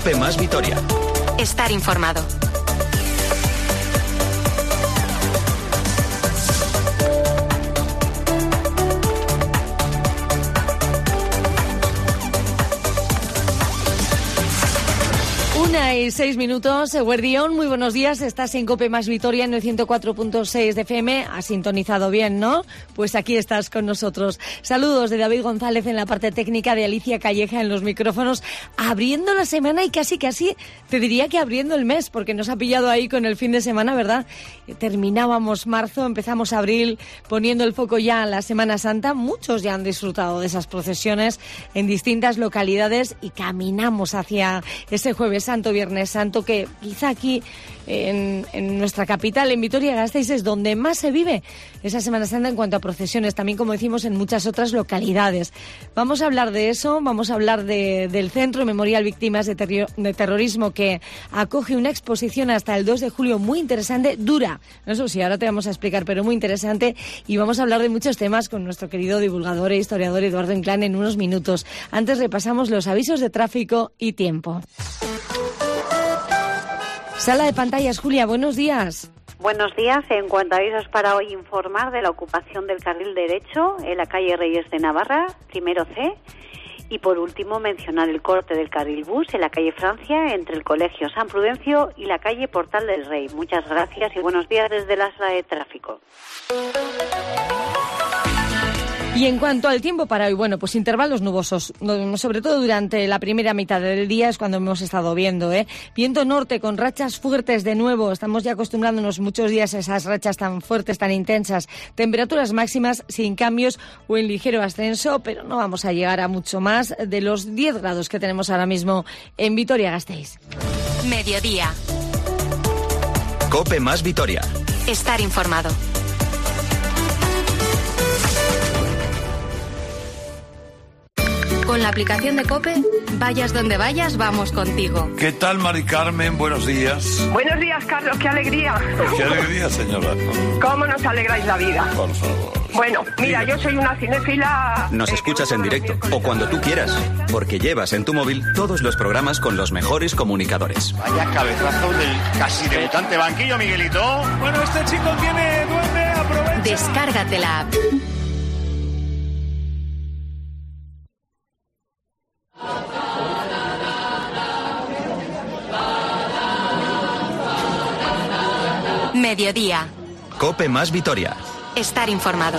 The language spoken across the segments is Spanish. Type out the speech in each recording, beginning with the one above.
COPE más Vitoria. Estar informado. Una y 6 minutos, Guardión, muy buenos días, estás en COPE más Vitoria en el 104.6 de FM, has sintonizado bien, ¿no? Pues aquí estás con nosotros. Saludos de David González en la parte técnica, de Alicia Calleja en los micrófonos, abriendo la semana y casi te diría que abriendo el mes, porque nos ha pillado ahí con el fin de semana, ¿verdad? Terminábamos marzo, empezamos abril, poniendo el foco ya a la Semana Santa, muchos ya han disfrutado de esas procesiones en distintas localidades y caminamos hacia ese Jueves Santo, Viernes Santo, que quizá aquí en nuestra capital, en Vitoria-Gasteiz, es donde más se vive esa Semana Santa en cuanto a procesiones, también como decimos en muchas otras localidades. Vamos a hablar de eso, vamos a hablar del Centro Memorial Víctimas de Terrorismo, que acoge una exposición hasta el 2 de julio muy interesante, dura, eso sí, ahora te vamos a explicar, pero muy interesante, y vamos a hablar de muchos temas con nuestro querido divulgador e historiador Eduardo Inclán en unos minutos. Antes repasamos los avisos de tráfico y tiempo. Sala de pantallas, Julia, buenos días. Buenos días. En cuanto a avisos para hoy, informar de la ocupación del carril derecho en la calle Reyes de Navarra, primero C. Y por último, mencionar el corte del carril bus en la calle Francia entre el Colegio San Prudencio y la calle Portal del Rey. Muchas gracias y buenos días desde la sala de tráfico. Y en cuanto al tiempo para hoy, bueno, pues intervalos nubosos, sobre todo durante la primera mitad del día es cuando hemos estado viendo, Viento norte con rachas fuertes de nuevo, estamos ya acostumbrándonos muchos días a esas rachas tan fuertes, tan intensas. Temperaturas máximas sin cambios o en ligero ascenso, pero no vamos a llegar a mucho más de los 10 grados que tenemos ahora mismo en Vitoria-Gasteiz. Mediodía. COPE más Vitoria. Estar informado. Con la aplicación de COPE, vayas donde vayas, vamos contigo. ¿Qué tal, Mari Carmen? Buenos días. Buenos días, Carlos, qué alegría. Qué alegría, señora. ¿Cómo nos alegráis la vida? Por favor. Bueno, mira, yo soy una cinéfila... Nos escuchas en directo o cuando tú quieras, porque llevas en tu móvil todos los programas con los mejores comunicadores. Vaya cabezazo del casi debutante banquillo, Miguelito. Bueno, este chico tiene duende, aprovecha. Descárgate la app. Mediodía. COPE más Vitoria. Estar informado.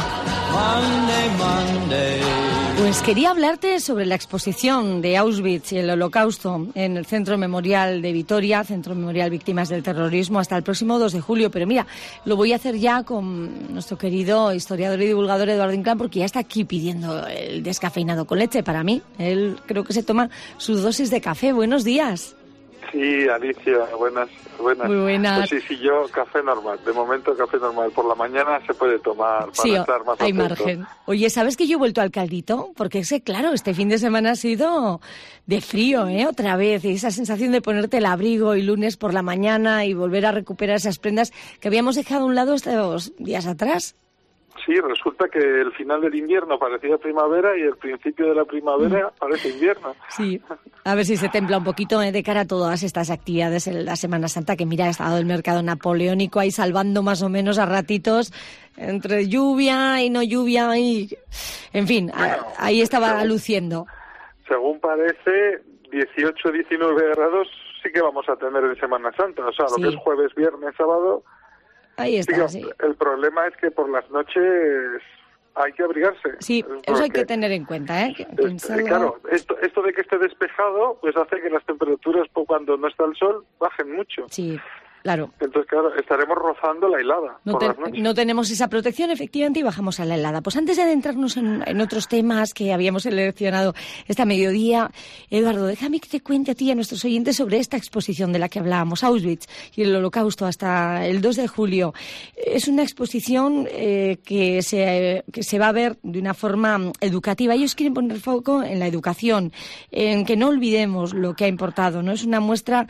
Pues quería hablarte sobre la exposición de Auschwitz y el Holocausto en el Centro Memorial de Vitoria, Centro Memorial Víctimas del Terrorismo, hasta el próximo 2 de julio. Pero mira, lo voy a hacer ya con nuestro querido historiador y divulgador Eduardo Inclán, porque ya está aquí pidiendo el descafeinado con leche para mí. Él creo que se toma su dosis de café. Buenos días. Sí, Alicia, buenas. Muy buenas. Pues sí, yo café normal, de momento café normal. Por la mañana se puede tomar para sí, estar más hay atento. margen. Oye, ¿sabes que yo he vuelto al caldito? Porque es que, claro, este fin de semana ha sido de frío, otra vez. Y esa sensación de ponerte el abrigo y lunes por la mañana y volver a recuperar esas prendas que habíamos dejado a un lado estos días atrás. Sí, resulta que el final del invierno parecía primavera y el principio de la primavera parece invierno. Sí, a ver si se templa un poquito de cara a todas estas actividades en la Semana Santa, que mira, ha estado el mercado napoleónico ahí salvando más o menos a ratitos, entre lluvia y no lluvia, y en fin, bueno, ahí estaba luciendo. Según parece, 18, 19 grados sí que vamos a tener en Semana Santa, o sea, lo que es jueves, viernes, sábado... Ahí está, sí. El problema es que por las noches hay que abrigarse. Sí, eso hay que tener en cuenta, Claro, esto de que esté despejado, pues hace que las temperaturas, cuando no está el sol, bajen mucho. Sí, claro. Entonces, claro, estaremos rozando la helada por las noches. No tenemos esa protección, efectivamente, y bajamos a la helada. Pues antes de adentrarnos en otros temas que habíamos seleccionado esta mediodía, Eduardo, déjame que te cuente a ti y a nuestros oyentes sobre esta exposición de la que hablábamos, Auschwitz y el Holocausto, hasta el 2 de julio. Es una exposición que se va a ver de una forma educativa. Ellos quieren poner foco en la educación, en que no olvidemos lo que ha importado, ¿no? Es una muestra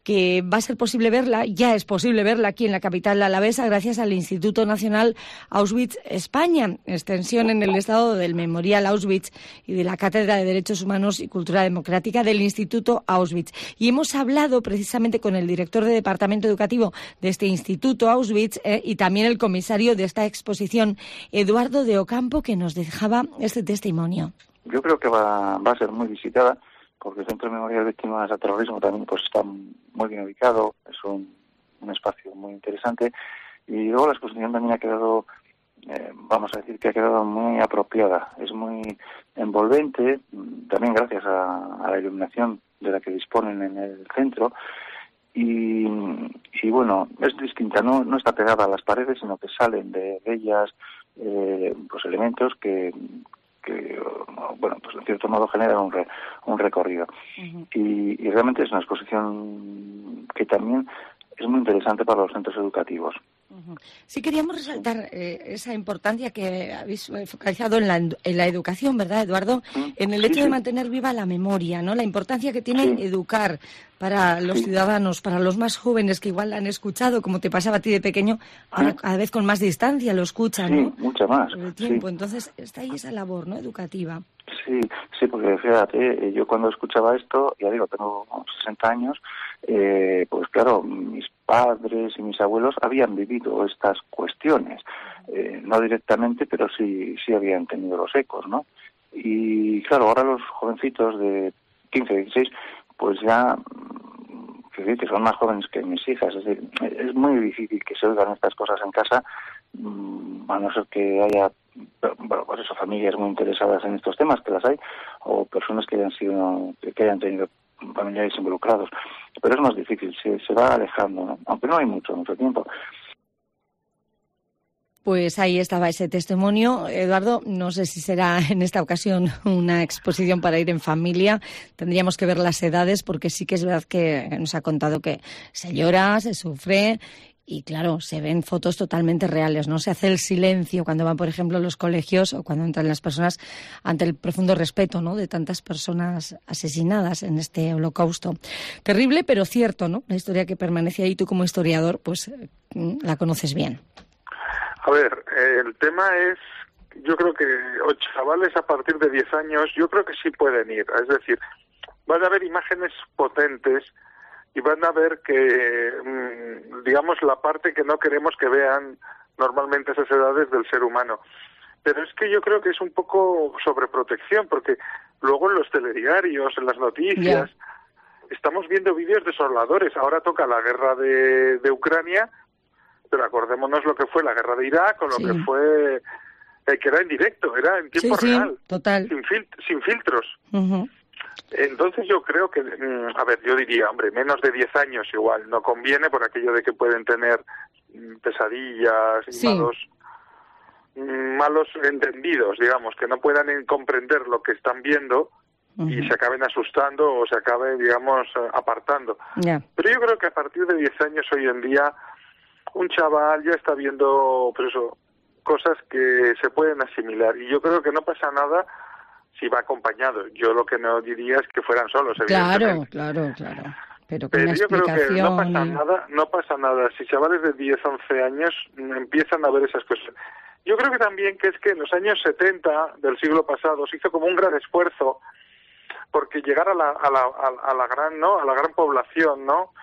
que va a ser posible verla, ya es posible verla aquí en la capital alavesa gracias al Instituto Nacional Auschwitz España, extensión en el estado del Memorial Auschwitz y de la Cátedra de Derechos Humanos y Cultura Democrática del Instituto Auschwitz. Y hemos hablado precisamente con el director de Departamento Educativo de este Instituto Auschwitz y también el comisario de esta exposición, Eduardo de Ocampo, que nos dejaba este testimonio. Yo creo que va a ser muy visitada, porque el Centro de Memoria de Víctimas de Terrorismo también pues está muy bien ubicado, es un espacio muy interesante, y luego la exposición también ha quedado, vamos a decir que ha quedado muy apropiada, es muy envolvente, también gracias a la iluminación de la que disponen en el centro, y bueno, es distinta, no está pegada a las paredes, sino que salen de ellas pues elementos que bueno, pues en cierto modo genera un recorrido. Uh-huh. Y realmente es una exposición que también es muy interesante para los centros educativos. Uh-huh. Sí, queríamos resaltar esa importancia que habéis focalizado en la educación, ¿verdad, Eduardo? Uh-huh. En el hecho de mantener viva la memoria, ¿no? La importancia que tiene educar para los ciudadanos, para los más jóvenes que igual la han escuchado, como te pasaba a ti de pequeño, ahora cada vez con más distancia lo escuchan, ¿no? Mucha más. Sobre el tiempo. Entonces está ahí esa labor, ¿no?, educativa. Sí, porque fíjate, yo cuando escuchaba esto, ya digo, tengo 60 años, pues claro, mis padres y mis abuelos habían vivido estas cuestiones, no directamente, pero sí habían tenido los ecos, ¿no? Y claro, ahora los jovencitos de 15, 16, pues ya, que son más jóvenes que mis hijas, es decir, es muy difícil que se oigan estas cosas en casa, a no ser que haya, bueno, pues eso, familias muy interesadas en estos temas, que las hay, o personas que hayan tenido familiares involucrados, pero es más difícil, se va alejando, ¿no? Aunque no hay mucho tiempo. Pues ahí estaba ese testimonio. Eduardo, no sé si será en esta ocasión una exposición para ir en familia. Tendríamos que ver las edades, porque sí que es verdad que nos ha contado que se llora, se sufre y, claro, se ven fotos totalmente reales, ¿no? Se hace el silencio cuando van, por ejemplo, los colegios o cuando entran las personas ante el profundo respeto, ¿no?, de tantas personas asesinadas en este holocausto. Terrible, pero cierto, ¿no? La historia que permanece ahí, tú como historiador, pues la conoces bien. A ver, el tema es, yo creo que chavales a partir de 10 años, yo creo que sí pueden ir. Es decir, van a ver imágenes potentes y van a ver que, digamos, la parte que no queremos que vean normalmente esas edades del ser humano. Pero es que yo creo que es un poco sobreprotección, porque luego en los telediarios, en las noticias, estamos viendo vídeos desoladores. Ahora toca la guerra de Ucrania, pero acordémonos lo que fue la guerra de Irak o lo que fue, que era en directo, era en tiempo real, total. Sin filtros. Uh-huh. Entonces yo creo que, a ver, yo diría, hombre, menos de 10 años igual no conviene por aquello de que pueden tener pesadillas y malos entendidos, digamos, que no puedan comprender lo que están viendo y se acaben asustando o se acaben, digamos, apartando. Pero yo creo que a partir de 10 años hoy en día un chaval ya está viendo, pues eso, cosas que se pueden asimilar, y yo creo que no pasa nada si va acompañado. Yo lo que no diría es que fueran solos, evidentemente. Claro. Pero yo creo que no pasa nada si chavales de 10, 11 años empiezan a ver esas cosas. Yo creo que también que es que en los años 70 del siglo pasado se hizo como un gran esfuerzo porque llegar a la gran población, ¿no?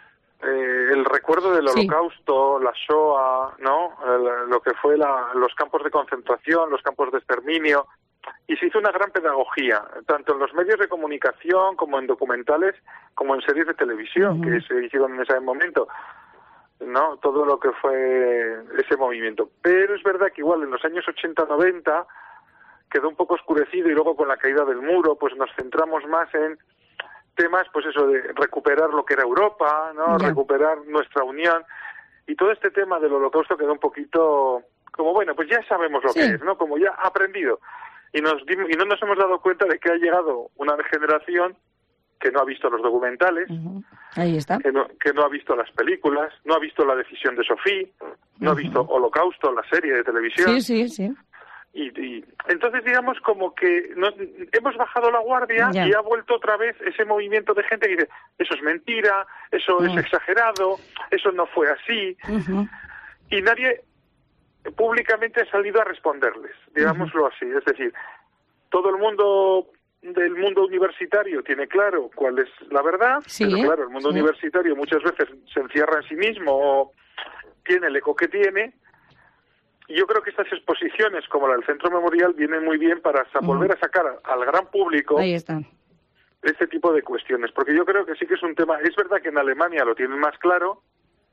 El recuerdo del Holocausto, la Shoah, ¿no? Lo que fue los campos de concentración, los campos de exterminio, y se hizo una gran pedagogía, tanto en los medios de comunicación como en documentales, como en series de televisión que se hicieron en ese momento, ¿no? Todo lo que fue ese movimiento. Pero es verdad que igual en los años 80-90 quedó un poco oscurecido, y luego con la caída del muro pues nos centramos más en temas, pues eso, de recuperar lo que era Europa, ¿no? Recuperar nuestra unión, y todo este tema del Holocausto quedó un poquito como, bueno, pues ya sabemos lo que es, ¿no? Como ya aprendido, y no nos hemos dado cuenta de que ha llegado una generación que no ha visto los documentales, ahí está, que no ha visto las películas, no ha visto La decisión de Sophie, no ha visto Holocausto, la serie de televisión. Sí. Y entonces digamos como que hemos bajado la guardia y ha vuelto otra vez ese movimiento de gente que dice eso es mentira, eso es exagerado, eso no fue así, y nadie públicamente ha salido a responderles, digámoslo así. Es decir, todo el mundo del mundo universitario tiene claro cuál es la verdad, pero claro, el mundo universitario muchas veces se encierra en sí mismo o tiene el eco que tiene. Y yo creo que estas exposiciones, como la del Centro Memorial, vienen muy bien para volver a sacar al gran público este tipo de cuestiones, porque yo creo que sí que es un tema. Es verdad que en Alemania lo tienen más claro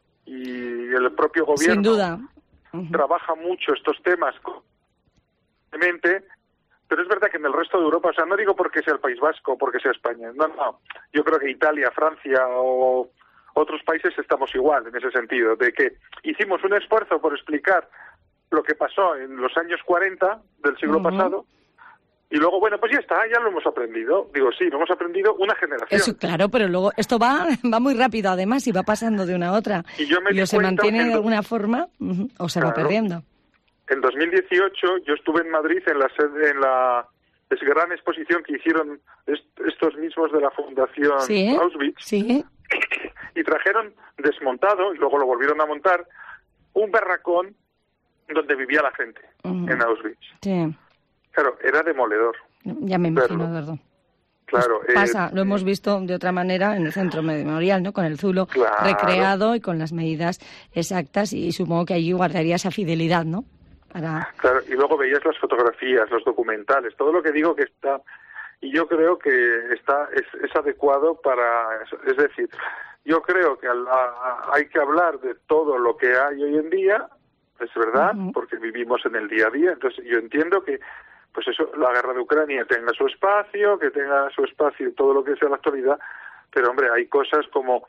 y el propio gobierno sin duda trabaja mucho estos temas constantemente, pero es verdad que en el resto de Europa, o sea, no digo porque sea el País Vasco o porque sea España, no, yo creo que Italia, Francia o otros países estamos igual en ese sentido, de que hicimos un esfuerzo por explicar lo que pasó en los años 40 del siglo pasado, y luego, bueno, pues ya está, ya lo hemos aprendido. Digo, sí, lo hemos aprendido una generación. Eso, claro, pero luego esto va muy rápido además y va pasando de una a otra. Y se mantiene de alguna forma o se va perdiendo. En 2018 yo estuve en Madrid en la gran exposición que hicieron estos mismos de la Fundación Auschwitz, y trajeron desmontado, y luego lo volvieron a montar, un barracón donde vivía la gente en Auschwitz. Sí. Claro, era demoledor. Ya me imagino, Eduardo. Claro. Pues pasa, lo hemos visto de otra manera en el Centro Memorial, ¿no? Con el zulo recreado y con las medidas exactas, y supongo que allí guardaría esa fidelidad, ¿no? Claro, y luego veías las fotografías, los documentales, todo lo que digo que está, y yo creo que es adecuado para eso. Es decir, yo creo que hay que hablar de todo lo que hay hoy en día, es verdad, porque vivimos en el día a día. Entonces yo entiendo que pues eso, la guerra de Ucrania tenga su espacio, que tenga su espacio todo lo que sea la actualidad, pero hombre, hay cosas como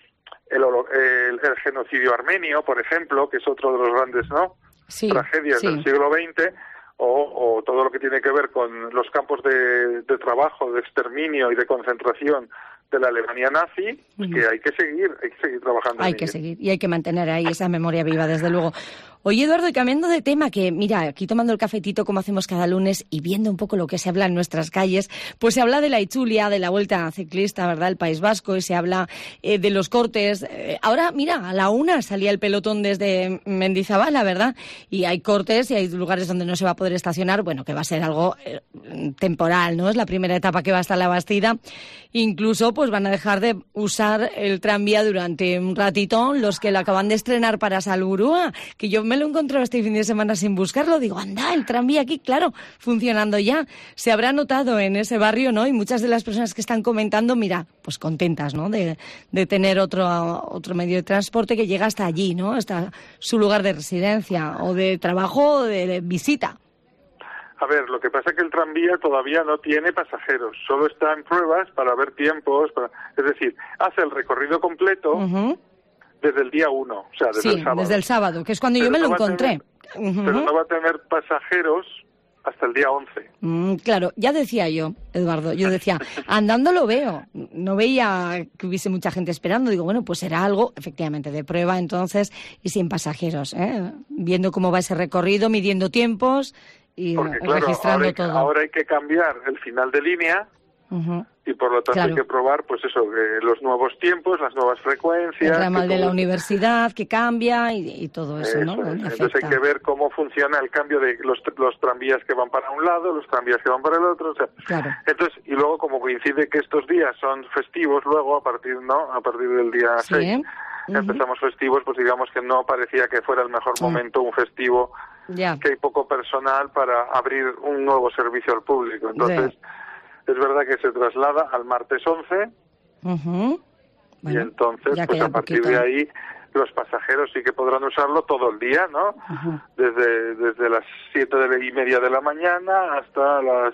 el genocidio armenio, por ejemplo, que es otro de los grandes tragedias del siglo XX, o todo lo que tiene que ver con los campos de trabajo, de exterminio y de concentración de la Alemania nazi, que hay que seguir trabajando. Hay que seguir, y hay que mantener ahí esa memoria viva, desde luego. Oye, Eduardo, y cambiando de tema, que mira, aquí tomando el cafetito como hacemos cada lunes y viendo un poco lo que se habla en nuestras calles, pues se habla de la Itzulia, de la Vuelta Ciclista, ¿verdad?, el País Vasco, y se habla de los cortes. Ahora, mira, a la 1 salía el pelotón desde Mendizabala, ¿verdad? Y hay cortes y hay lugares donde no se va a poder estacionar, bueno, que va a ser algo temporal, ¿no? Es la primera etapa que va a estar la Bastida. Incluso, pues van a dejar de usar el tranvía durante un ratito los que lo acaban de estrenar para Salburua, que yo me lo he encontrado este fin de semana sin buscarlo. Digo, anda, el tranvía aquí, claro, funcionando ya. Se habrá notado en ese barrio, ¿no? Y muchas de las personas que están comentando, mira, pues contentas, ¿no? De tener otro medio de transporte que llega hasta allí, ¿no? Hasta su lugar de residencia o de trabajo o de visita. A ver, lo que pasa es que el tranvía todavía no tiene pasajeros, solo está en pruebas para ver tiempos, es decir, hace el recorrido completo desde el día 1, o sea, desde el sábado. Desde el sábado, que es cuando yo me lo encontré. Pero no va a tener pasajeros hasta el día 11. Claro, ya decía yo, Eduardo, andando lo veo, no veía que hubiese mucha gente esperando, digo, bueno, pues será algo, efectivamente, de prueba entonces y sin pasajeros, viendo cómo va ese recorrido, midiendo tiempos y porque, claro, registrando todo. Ahora hay que cambiar el final de línea y por lo tanto hay que probar, pues eso, los nuevos tiempos, las nuevas frecuencias. El ramal de la universidad que cambia y todo eso, ¿no? Entonces hay que ver cómo funciona el cambio de los tranvías que van para un lado, los tranvías que van para el otro, o sea, entonces, y luego como coincide que estos días son festivos, luego a partir del día 6 empezamos festivos, pues digamos que no parecía que fuera el mejor momento un festivo, que hay poco personal para abrir un nuevo servicio al público. Entonces, es verdad que se traslada al martes 11 y entonces, pues a partir de ahí, los pasajeros sí que podrán usarlo todo el día, ¿no? Desde las 7:30 de la mañana hasta las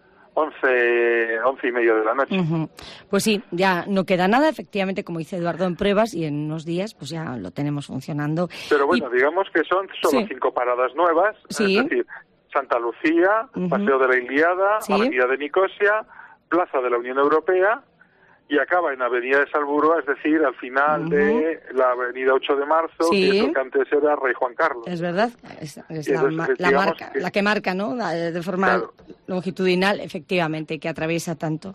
11:30 de la noche. Pues sí, ya no queda nada, efectivamente, como dice Eduardo, en pruebas, y en unos días pues ya lo tenemos funcionando. Pero bueno, digamos que son solo 5 paradas nuevas, es decir, Santa Lucía, Paseo de la Ilíada, Avenida de Nicosia, Plaza de la Unión Europea y acaba en Avenida de Salburua, es decir, al final de la Avenida 8 de Marzo, que es lo que antes era Rey Juan Carlos. Es verdad, es la marca, la que marca, ¿no? De forma longitudinal, efectivamente, que atraviesa tanto.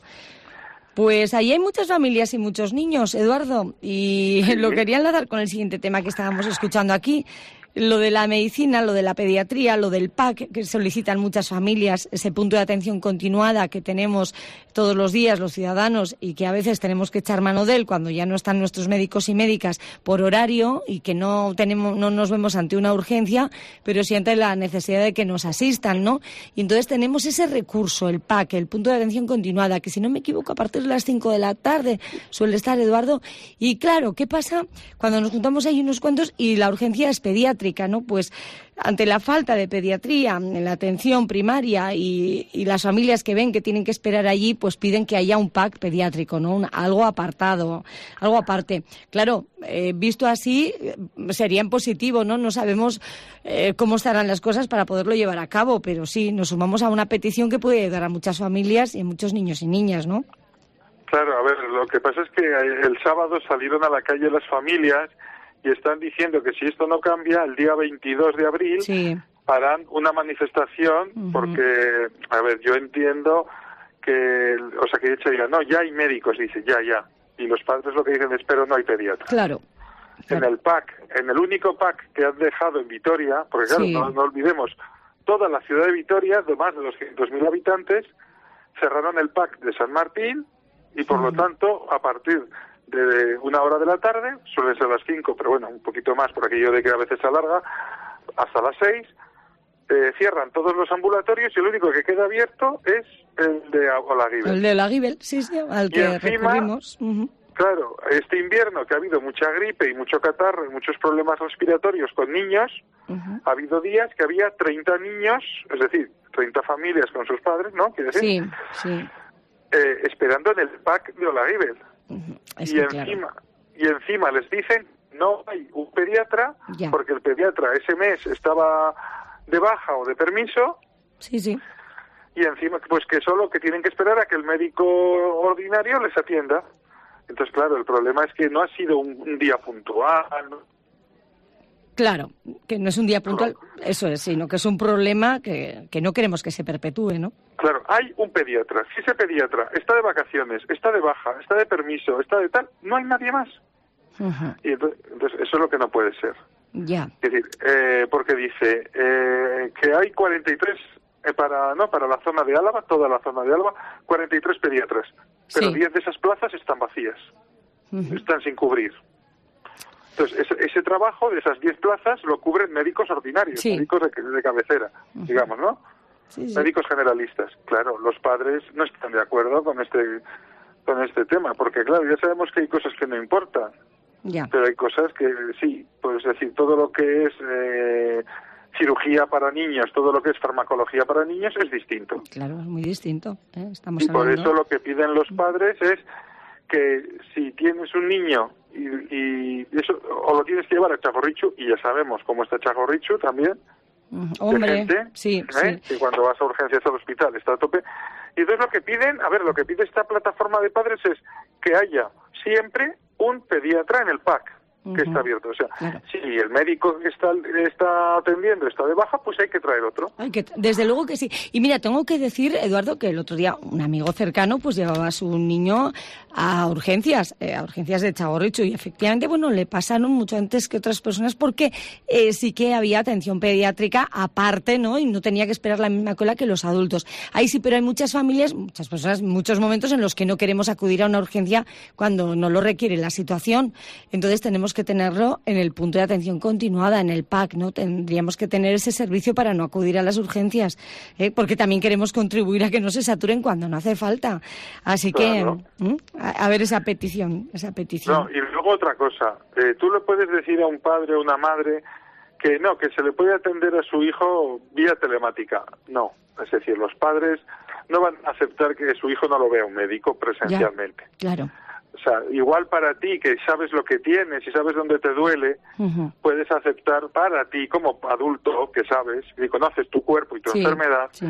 Pues ahí hay muchas familias y muchos niños, Eduardo, y lo quería enlazar con el siguiente tema que estábamos escuchando aquí. Lo de la medicina, lo de la pediatría, lo del PAC, que solicitan muchas familias, ese punto de atención continuada que tenemos todos los días los ciudadanos y que a veces tenemos que echar mano de él cuando ya no están nuestros médicos y médicas por horario y que no nos vemos ante una urgencia, pero sí ante la necesidad de que nos asistan, ¿no? Y entonces tenemos ese recurso, el PAC, el punto de atención continuada, que si no me equivoco a partir de las 5 de la tarde suele estar, Eduardo. Y claro, ¿qué pasa cuando nos juntamos ahí unos cuantos y la urgencia es pediátrica, ¿no? Pues ante la falta de pediatría en la atención primaria y las familias que ven que tienen que esperar allí, pues piden que haya un PAC pediátrico, ¿no? Algo apartado, algo aparte. Claro, visto así, sería en positivo, ¿no? No sabemos cómo estarán las cosas para poderlo llevar a cabo, pero sí, nos sumamos a una petición que puede ayudar a muchas familias y a muchos niños y niñas, ¿no? Claro, a ver, lo que pasa es que el sábado salieron a la calle las familias y están diciendo que si esto no cambia, el día 22 de abril harán una manifestación porque, a ver, yo entiendo que, o sea, que diga, no, ya hay médicos, dice, ya. Y los padres lo que dicen es, pero no hay pediatra. Claro. En el PAC, en el único PAC que han dejado en Vitoria, porque claro, no olvidemos, toda la ciudad de Vitoria, de más de 200.000 habitantes, cerraron el PAC de San Martín y por lo tanto, a partir de 1 de la tarde, suelen ser las 5, pero bueno, un poquito más por aquello de que a veces se alarga, hasta las 6, cierran todos los ambulatorios y el único que queda abierto es el de Olaguibel. El de Olaguibel, sí, al que recurrimos. Claro, este invierno que ha habido mucha gripe y mucho catarro y muchos problemas respiratorios con niños, ha habido días que había 30 niños, es decir, 30 familias con sus padres, ¿no? ¿Quiere decir? Sí. Esperando en el PAC de Olaguibel. Y encima les dicen no hay un pediatra porque el pediatra ese mes estaba de baja o de permiso y encima pues que solo que tienen que esperar a que el médico ordinario les atienda. Entonces claro, el problema es que no ha sido un día puntual, ¿no? Claro, que no es un día puntual, eso es, sino que es un problema que no queremos que se perpetúe, ¿no? Claro, hay un pediatra. Si ese pediatra está de vacaciones, está de baja, está de permiso, está de tal, no hay nadie más. Y entonces eso es lo que no puede ser. Ya. Es decir, porque dice que hay 43 para la zona de Álava, toda la zona de Álava, 43 pediatras, pero 10 de esas plazas están vacías, están sin cubrir. Entonces, ese trabajo de esas 10 plazas lo cubren médicos ordinarios, médicos de cabecera, digamos, ¿no? Médicos generalistas. Claro, los padres no están de acuerdo con este tema, porque claro, ya sabemos que hay cosas que no importan, pero hay cosas que sí, pues decir, todo lo que es cirugía para niños, todo lo que es farmacología para niños es distinto. Claro, es muy distinto. Estamos hablando... por eso lo que piden los padres es que si tienes un niño y eso, o lo tienes que llevar a Txagorritxu, y ya sabemos cómo está Txagorritxu también, hombre, que cuando vas a urgencias al hospital está a tope. Y entonces lo que pide esta plataforma de padres es que haya siempre un pediatra en el PAC, que está abierto. O sea, si el médico que está atendiendo está de baja, pues hay que traer otro. Desde luego que sí. Y mira, tengo que decir, Eduardo, que el otro día un amigo cercano pues llevaba a su niño a urgencias de Txagorritxu, y efectivamente, bueno, le pasaron mucho antes que otras personas porque sí que había atención pediátrica aparte, ¿no? Y no tenía que esperar la misma cola que los adultos. Ahí sí, pero hay muchas familias, muchas personas, muchos momentos en los que no queremos acudir a una urgencia cuando no lo requiere la situación. Entonces tenemos que tenerlo en el punto de atención continuada, en el PAC, ¿no? Tendríamos que tener ese servicio para no acudir a las urgencias, porque también queremos contribuir a que no se saturen cuando no hace falta. Así que, a ver esa petición. No, y luego otra cosa, tú le puedes decir a un padre o una madre que no, que se le puede atender a su hijo vía telemática. No, es decir, los padres no van a aceptar que su hijo no lo vea un médico presencialmente. Claro. O sea, igual para ti, que sabes lo que tienes y sabes dónde te duele, puedes aceptar para ti como adulto, que sabes y conoces tu cuerpo y tu enfermedad,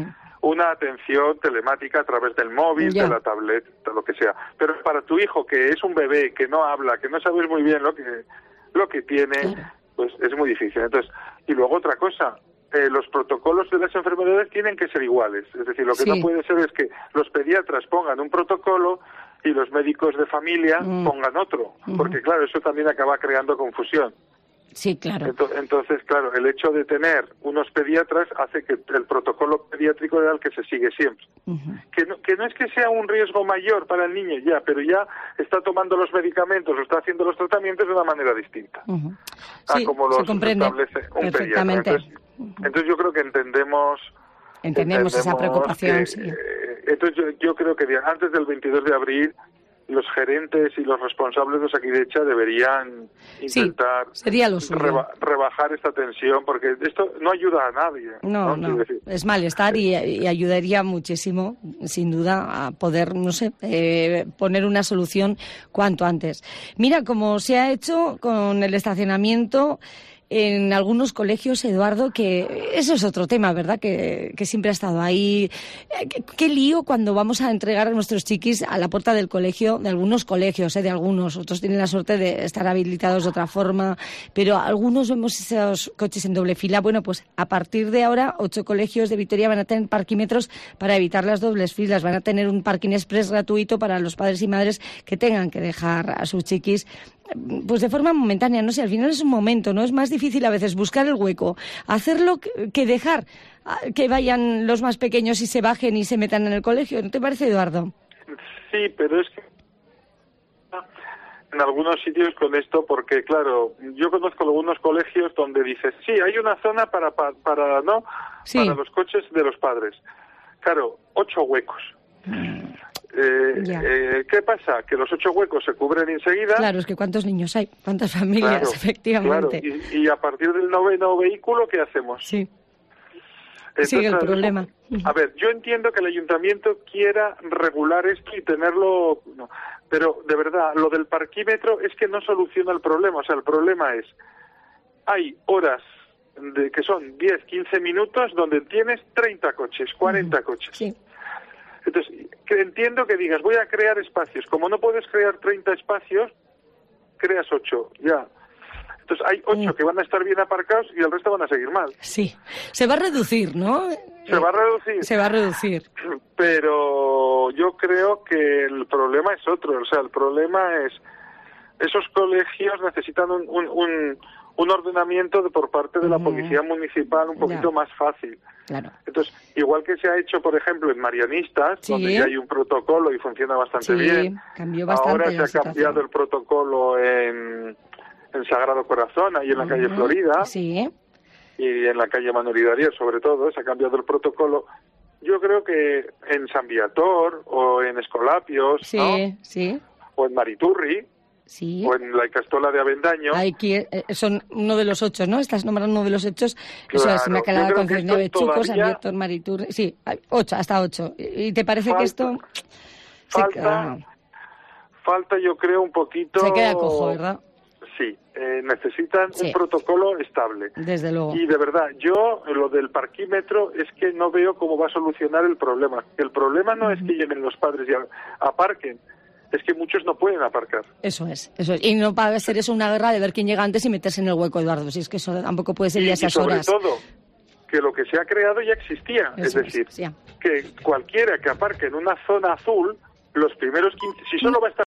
una atención telemática a través del móvil, de la tablet, de lo que sea. Pero para tu hijo, que es un bebé, que no habla, que no sabes muy bien lo que tiene, pues es muy difícil. Entonces, y luego otra cosa, los protocolos de las enfermedades tienen que ser iguales. Es decir, lo que no puede ser es que los pediatras pongan un protocolo y los médicos de familia pongan otro, porque claro, eso también acaba creando confusión. Sí, claro. Entonces, claro, el hecho de tener unos pediatras hace que el protocolo pediátrico sea el que se sigue siempre. Que no es que sea un riesgo mayor para el niño ya, pero ya está tomando los medicamentos, está haciendo los tratamientos de una manera distinta a como los establece un pediatra. Entonces yo creo que entendemos esa preocupación. Entonces yo creo que antes del 22 de abril los gerentes y los responsables de Osakidetza deberían intentar rebajar esta tensión, porque esto no ayuda a nadie. No. Es malestar y ayudaría muchísimo, sin duda, a poder, poner una solución cuanto antes. Mira, como se ha hecho con el estacionamiento en algunos colegios, Eduardo, que eso es otro tema, ¿verdad?, que siempre ha estado ahí. Qué lío cuando vamos a entregar a nuestros chiquis a la puerta del colegio, de algunos colegios, de algunos. Otros tienen la suerte de estar habilitados de otra forma, pero algunos vemos esos coches en doble fila. Bueno, pues a partir de ahora, 8 colegios de Vitoria van a tener parquímetros para evitar las dobles filas. Van a tener un parking express gratuito para los padres y madres que tengan que dejar a sus chiquis pues de forma momentánea, no sé, al final es un momento, ¿no? Es más difícil a veces buscar el hueco, hacerlo que dejar que vayan los más pequeños y se bajen y se metan en el colegio, ¿no te parece, Eduardo? Sí, pero es que en algunos sitios con esto, porque claro, yo conozco algunos colegios donde dices, sí, hay una zona para los coches de los padres. Claro, 8 huecos. ¿Qué pasa? Que los 8 huecos se cubren enseguida. Claro, es que ¿cuántos niños hay? ¿Cuántas familias, efectivamente? Claro. Y a partir del 9º vehículo, ¿qué hacemos? Sí. Entonces, sigue el problema. A ver, yo entiendo que el ayuntamiento quiera regular esto y tenerlo... No, pero, de verdad, lo del parquímetro es que no soluciona el problema. O sea, el problema es... Hay horas que son 10, 15 minutos donde tienes 30 coches, 40 coches. Sí. Entonces, entiendo que digas, voy a crear espacios. Como no puedes crear 30 espacios, creas 8, ya. Entonces, hay 8 que van a estar bien aparcados y el resto van a seguir mal. Sí. Se va a reducir, ¿no? Se va a reducir. Pero yo creo que el problema es otro. O sea, el problema es... Esos colegios necesitan un ordenamiento por parte de la policía municipal un poquito más fácil. Claro. Entonces, igual que se ha hecho, por ejemplo, en Marianistas, donde ya hay un protocolo y funciona bastante bien. Cambió bastante. Ahora se ha cambiado el protocolo en Sagrado Corazón, ahí en la calle Florida. Sí. Y en la calle Manuel Hidalgo, sobre todo, se ha cambiado el protocolo. Yo creo que en San Viator o en Escolapios, sí. O en Mariturri, sí. O en la Icastola de Avendaño. Aquí son uno de los 8, ¿no? Estás nombrando uno de los 8. Claro, eso es, me ha quedado la conciencia de Chuco, todavía... San Viator, Mariturri. Sí, 8, hasta 8. ¿Y te parece que esto...? Falta, yo creo, un poquito... Se queda cojo, ¿verdad? Sí, necesitan un protocolo estable. Desde luego. Y de verdad, yo lo del parquímetro es que no veo cómo va a solucionar el problema. El problema no es que lleguen los padres y aparquen, es que muchos no pueden aparcar. Eso es. Y no va a ser eso una guerra de ver quién llega antes y meterse en el hueco, Eduardo. Si es que eso tampoco puede ser ya esas horas. Y sobre todo, que lo que se ha creado ya existía. Eso es decir, que cualquiera que aparque en una zona azul, los primeros 15... Si solo va a estar